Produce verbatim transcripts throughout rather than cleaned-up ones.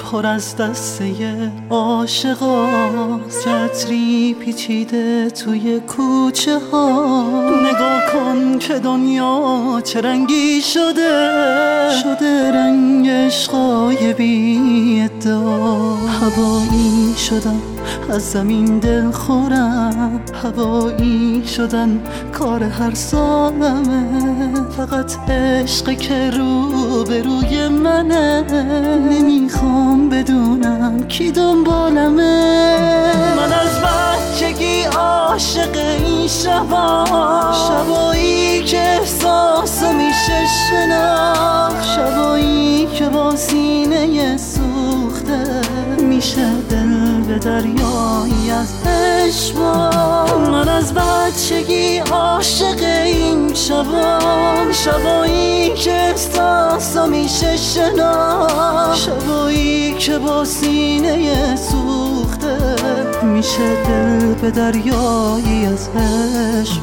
پر از دسته عاشقاست، چتری پیچیده توی کوچه ها. نگاه کن که دنیا چه رنگی شده، شده رنگ عشقای بی ادعا. هوایی شدم از زمین دل خورم، هوایی شدن کار هر سالمه. فقط عشق که رو به روی منه، نمیخوام بدونم کی دنبالمه. من از بچگی عاشق این شبا، شبایی که احساسو میشه شناخت، شبایی که با سینه سوخته میشه دل به دریایی از عشق. من از بچگی عاشق این شبام، شبایی که احساسو میشه شناخت، شبایی که با سینه سوخته میشه دل به دریایی از عشق.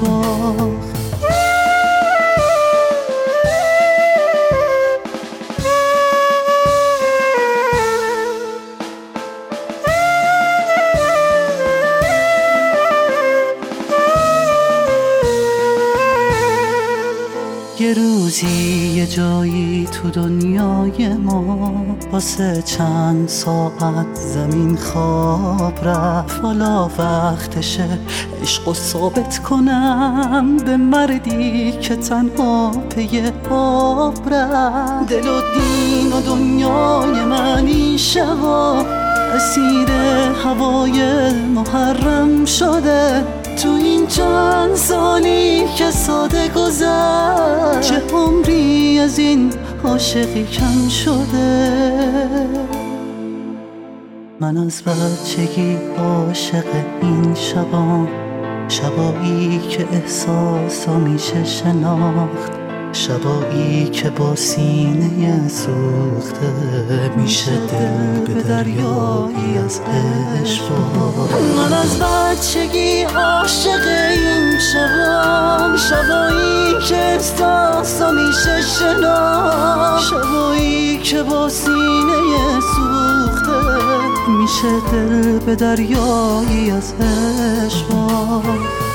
یه روزی یه جایی تو دنیای ما، واسه چند ساعت زمین خواب رفت. حالا وقتشه عشقو ثابت کنم به مردی که تنها پی آب رفت. دل و دین و دنیای من این شبا اسیر هوای محرم شده. تو این چند سالی که ساده گذشت، چه عمری از این عاشقی کم شده. من از بچگی عاشق این شبام، شبایی که احساسو میشه شناخت، شبایی که با سینه سوخته میشه دل به دریایی از عشق. من از بچگی عاشق این شبام، شبایی که احساسو میشه شناخت، شبایی که با سینه سوخته میشه دل به دریایی از عشق.